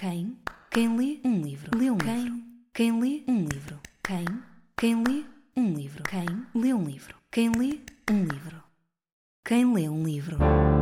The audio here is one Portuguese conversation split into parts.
Quem? Quem lê um livro. Lê um livro. Quem lê um livro. Quem? Quem lê um livro. Quem lê um livro. Quem lê um livro. Quem lê um livro.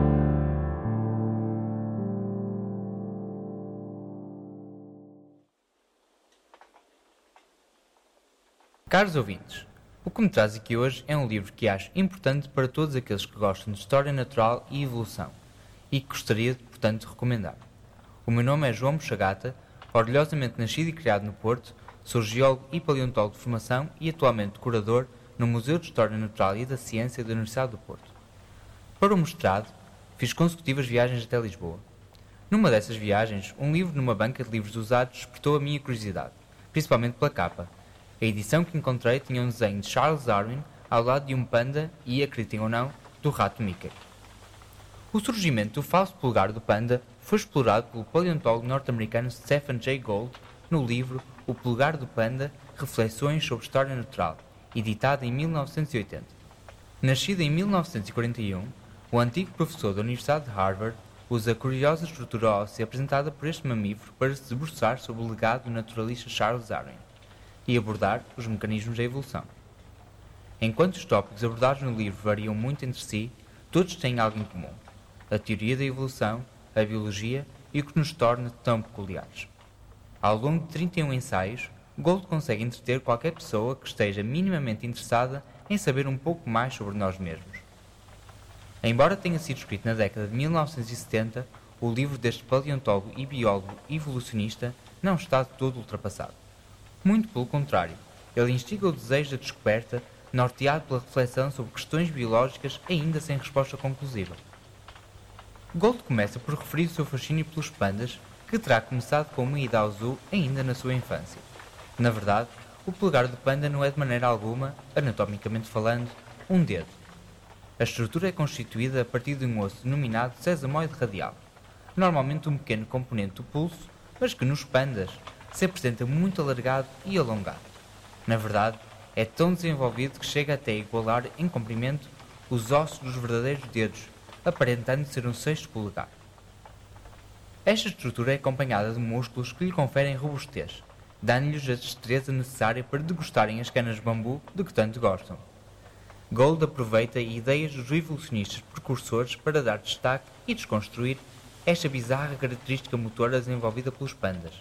Caros ouvintes, o que me traz aqui hoje é um livro que acho importante para todos aqueles que gostam de História Natural e Evolução e que gostaria, portanto, de recomendar. O meu nome é João Buchagata, orgulhosamente nascido e criado no Porto, sou geólogo e paleontólogo de formação e atualmente curador no Museu de História Natural e da Ciência da Universidade do Porto. Para o mestrado, fiz consecutivas viagens até Lisboa. Numa dessas viagens, um livro numa banca de livros usados despertou a minha curiosidade, principalmente pela capa. A edição que encontrei tinha um desenho de Charles Darwin ao lado de um panda e, acreditem ou não, do rato Mickey. O surgimento do falso polegar do panda foi explorado pelo paleontólogo norte-americano Stephen Jay Gould no livro O Polegar do Panda, Reflexões sobre História Natural, editado em 1980. Nascido em 1941, o antigo professor da Universidade de Harvard usa a curiosa estrutura óssea apresentada por este mamífero para se debruçar sobre o legado do naturalista Charles Darwin e abordar os mecanismos da evolução. Enquanto os tópicos abordados no livro variam muito entre si, todos têm algo em comum: a teoria da evolução, a biologia e o que nos torna tão peculiares. Ao longo de 31 ensaios, Gould consegue entreter qualquer pessoa que esteja minimamente interessada em saber um pouco mais sobre nós mesmos. Embora tenha sido escrito na década de 1970, o livro deste paleontólogo e biólogo evolucionista não está de todo ultrapassado. Muito pelo contrário, ele instiga o desejo da descoberta, norteado pela reflexão sobre questões biológicas ainda sem resposta conclusiva. Gould começa por referir o seu fascínio pelos pandas, que terá começado com uma ida ao zoo ainda na sua infância. Na verdade, o polegar do panda não é de maneira alguma, anatomicamente falando, um dedo. A estrutura é constituída a partir de um osso denominado sesamoide radial, normalmente um pequeno componente do pulso, mas que nos pandas se apresenta muito alargado e alongado. Na verdade, é tão desenvolvido que chega até a igualar em comprimento os ossos dos verdadeiros dedos, aparentando ser um sexto polegar. Esta estrutura é acompanhada de músculos que lhe conferem robustez, dando-lhes a destreza necessária para degustarem as canas de bambu de que tanto gostam. Gould aproveita ideias dos evolucionistas precursores para dar destaque e desconstruir esta bizarra característica motora desenvolvida pelos pandas.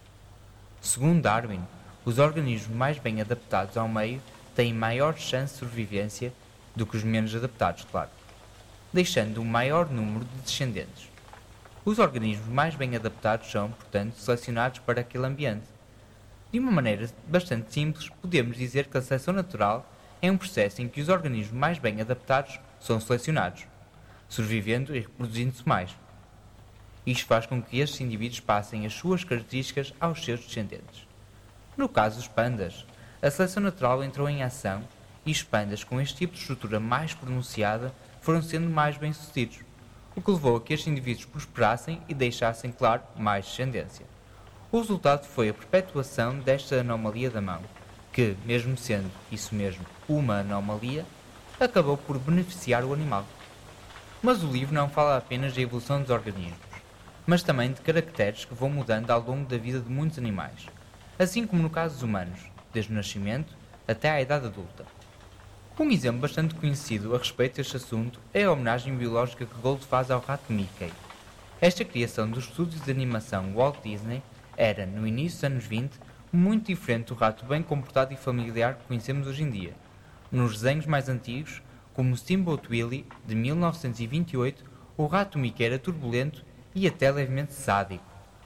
Segundo Darwin, os organismos mais bem adaptados ao meio têm maior chance de sobrevivência do que os menos adaptados, claro, deixando um maior número de descendentes. Os organismos mais bem adaptados são, portanto, selecionados para aquele ambiente. De uma maneira bastante simples, podemos dizer que a seleção natural é um processo em que os organismos mais bem adaptados são selecionados, sobrevivendo e reproduzindo-se mais. Isto faz com que estes indivíduos passem as suas características aos seus descendentes. No caso dos pandas, a seleção natural entrou em ação e os pandas com este tipo de estrutura mais pronunciada foram sendo mais bem-sucedidos, o que levou a que estes indivíduos prosperassem e deixassem, claro, mais descendência. O resultado foi a perpetuação desta anomalia da mão, que, mesmo sendo, isso mesmo, uma anomalia, acabou por beneficiar o animal. Mas o livro não fala apenas da evolução dos organismos, mas também de caracteres que vão mudando ao longo da vida de muitos animais, assim como no caso dos humanos, desde o nascimento até à idade adulta. Um exemplo bastante conhecido a respeito deste assunto é a homenagem biológica que Gould faz ao rato Mickey. Esta criação dos estúdios de animação Walt Disney era, no início dos anos 20, muito diferente do rato bem comportado e familiar que conhecemos hoje em dia. Nos desenhos mais antigos, como Steamboat Willie, de 1928, o rato Mickey era turbulento e até levemente sádico.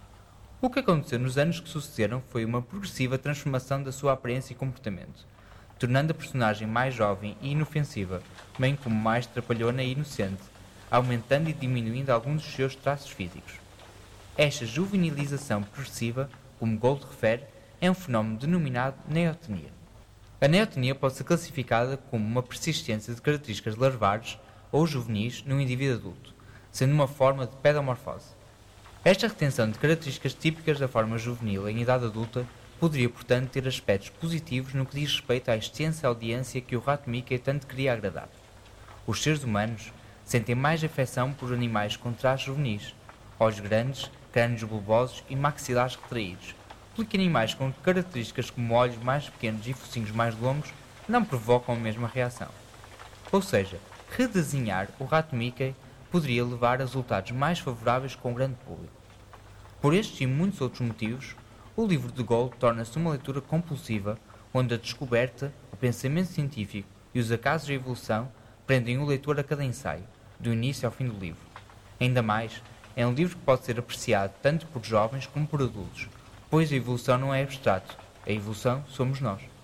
O que aconteceu nos anos que sucederam foi uma progressiva transformação da sua aparência e comportamento, tornando a personagem mais jovem e inofensiva, bem como mais trapalhona e inocente, aumentando e diminuindo alguns dos seus traços físicos. Esta juvenilização progressiva, como Gould refere, é um fenómeno denominado neotenia. A neotenia pode ser classificada como uma persistência de características larvares ou juvenis no indivíduo adulto, sendo uma forma de pedomorfose. Esta retenção de características típicas da forma juvenil em idade adulta poderia, portanto, ter aspectos positivos no que diz respeito à extensa audiência que o rato Mickey tanto queria agradar. Os seres humanos sentem mais afeição por animais com traços juvenis, aos grandes crânios bulbosos e maxilares retraídos, porque animais com características como olhos mais pequenos e focinhos mais longos não provocam a mesma reação. Ou seja, redesenhar o rato Mickey poderia levar a resultados mais favoráveis com o grande público. Por estes e muitos outros motivos, o livro de Gould torna-se uma leitura compulsiva, onde a descoberta, o pensamento científico e os acasos da evolução prendem o leitor a cada ensaio, do início ao fim do livro. Ainda mais, é um livro que pode ser apreciado tanto por jovens como por adultos, pois a evolução não é abstrato, a evolução somos nós.